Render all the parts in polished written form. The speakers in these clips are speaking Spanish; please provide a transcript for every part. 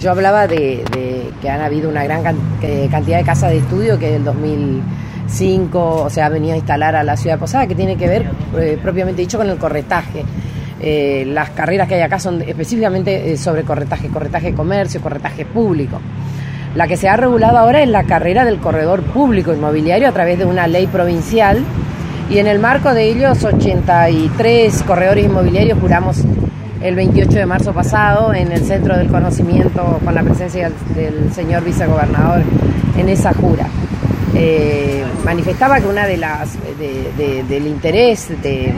yo hablaba de que han habido una gran cantidad de casas de estudio que del 2005, o sea, ha venido a instalar a la ciudad de Posadas, que tiene que ver propiamente dicho con el corretaje. Las carreras que hay acá son específicamente sobre corretaje de comercio, corretaje público. La que se ha regulado ahora es la carrera del corredor público inmobiliario a través de una ley provincial, y en el marco de ellos 83 corredores inmobiliarios juramos el 28 de marzo pasado en el Centro del Conocimiento con la presencia del señor vicegobernador en esa jura. Manifestaba que una de las del interés de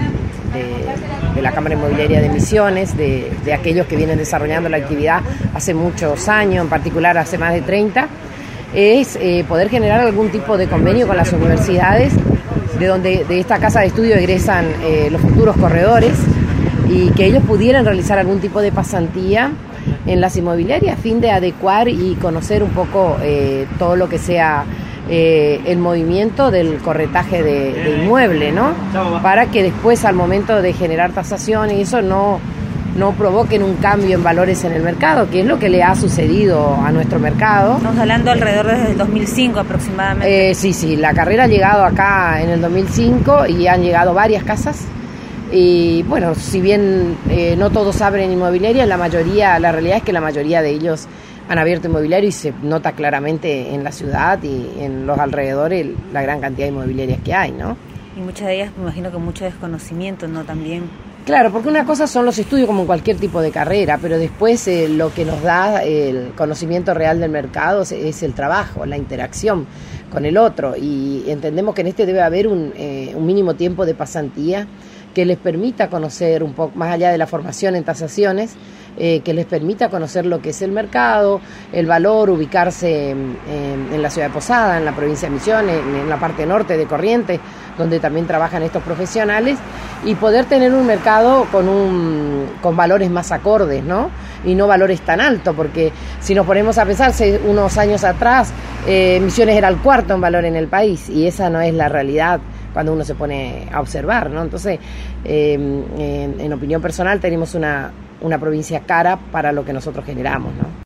la Cámara Inmobiliaria de Misiones, de aquellos que vienen desarrollando la actividad hace muchos años, en particular hace más de 30, es poder generar algún tipo de convenio con las universidades de donde de esta casa de estudio egresan los futuros corredores, y que ellos pudieran realizar algún tipo de pasantía en las inmobiliarias a fin de adecuar y conocer un poco todo lo que sea el movimiento del corretaje de inmueble, ¿no? Para que después, al momento de generar tasaciones, eso no provoquen un cambio en valores en el mercado, que es lo que le ha sucedido a nuestro mercado. Estamos hablando alrededor desde el 2005 aproximadamente. Sí, la carrera ha llegado acá en el 2005 y han llegado varias casas. Y bueno, si bien no todos abren inmobiliaria, la realidad es que la mayoría de ellos han abierto inmobiliario, y se nota claramente en la ciudad y en los alrededores la gran cantidad de inmobiliarias que hay, ¿no? Y muchas de ellas, me imagino que mucho desconocimiento, ¿no? También. Claro, porque una cosa son los estudios como en cualquier tipo de carrera, pero después lo que nos da el conocimiento real del mercado es el trabajo, la interacción con el otro, y entendemos que en este debe haber un mínimo tiempo de pasantía que les permita conocer un poco, más allá de la formación en tasaciones, que les permita conocer lo que es el mercado, el valor, ubicarse en la ciudad de Posadas, en la provincia de Misiones, en la parte norte de Corrientes, donde también trabajan estos profesionales, y poder tener un mercado con valores más acordes, ¿no? Y no valores tan altos, porque si nos ponemos a pensar, unos años atrás, Misiones era el cuarto en valor en el país, y esa no es la realidad cuando uno se pone a observar, ¿no? Entonces, en opinión personal, tenemos una provincia cara para lo que nosotros generamos, ¿no?